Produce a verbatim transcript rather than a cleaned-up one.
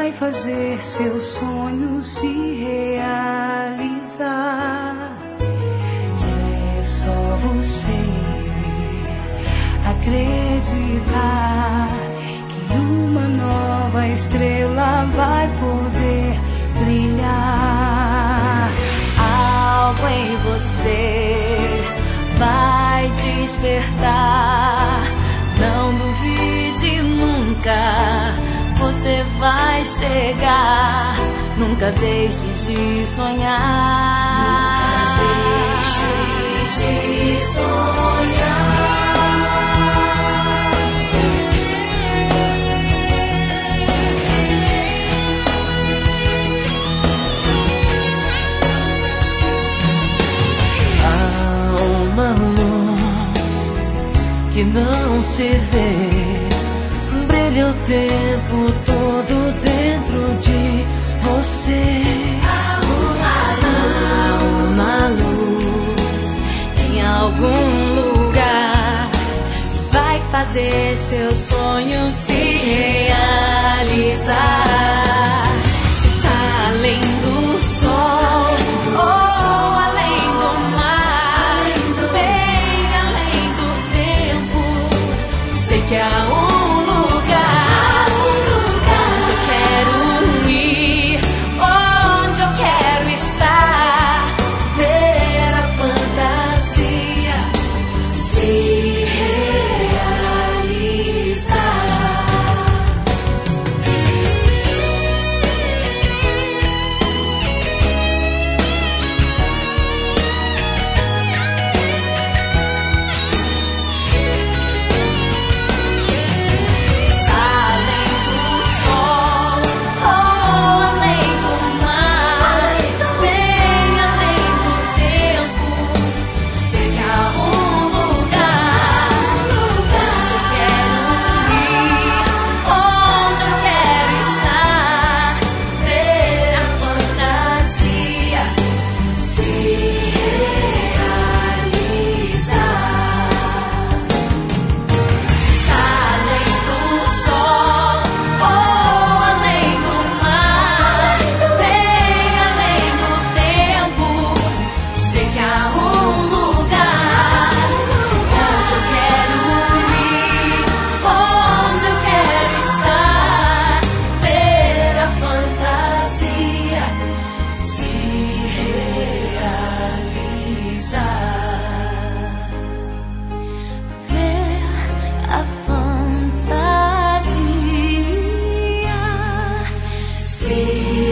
vai fazer seu sonho se realizar. É só você acreditar que uma nova estrela vai poder brilhar. Algo em você vai despertar. Não duvide nunca, você vai chegar. Nunca deixe de sonhar. Nunca deixe de sonhar. Que não se vê, brilha o tempo todo dentro de você. Há uma luz em algum lugar que vai fazer seu sonho se realizar. Se está além do sol ou além do mar, bem além do tempo, sei que há um lugar onde eu quero ir, onde eu quero estar, ver a fantasia se realizar. See